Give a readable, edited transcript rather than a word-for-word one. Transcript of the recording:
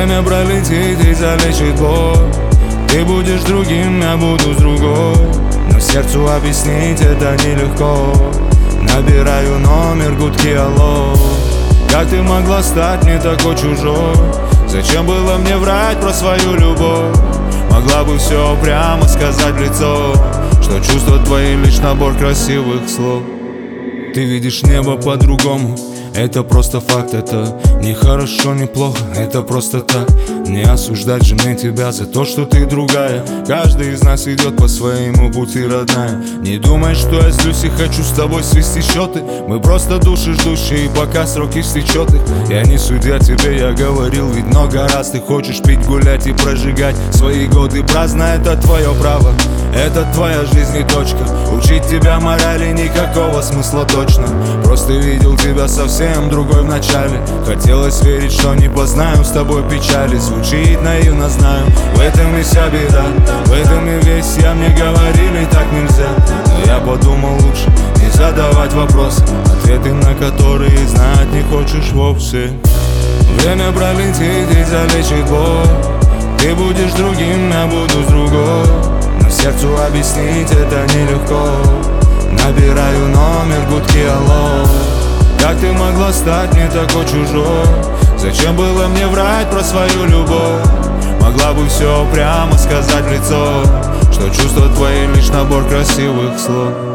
Время пролетит и залечит боль. Ты будешь другим, я буду с другой. Но сердцу объяснить это нелегко. Набираю номер, гудки, алло. Как ты могла стать мне такой чужой? Зачем было мне врать про свою любовь? Могла бы все прямо сказать в лицо, что чувства твои лишь набор красивых слов. Ты видишь небо по-другому, это просто факт. Это не хорошо, не плохо, это просто так. Не осуждать же мне тебя за то, что ты другая. Каждый из нас идет по своему пути, родная. Не думай, что я злюсь и хочу с тобой свести счеты. Мы просто души ждущие, пока срок истечет их. Я не судья тебе, я говорил ведь много раз. Ты хочешь пить, гулять и прожигать свои годы праздно. Это твое право, это твоя жизнь и точка. Учить тебя морали никакого смысла точно. Просто видел тебя совсем другой в начале. Хотелось верить, что не познаю с тобой печали. Звучит наивно, знаю, в этом и вся беда. В этом и весь я, мне говорили, так нельзя. Но я подумал, лучше не задавать вопросы, ответы на которые знать не хочешь вовсе. Время пролетит и залечит боль. Ты будешь другим, я буду с другой. Но сердцу объяснить это нелегко. Набираю номер, гудки, алло. Как ты могла стать мне такой чужой? Зачем было мне врать про свою любовь? Могла бы все прямо сказать в лицо, что чувства твои лишь набор красивых слов.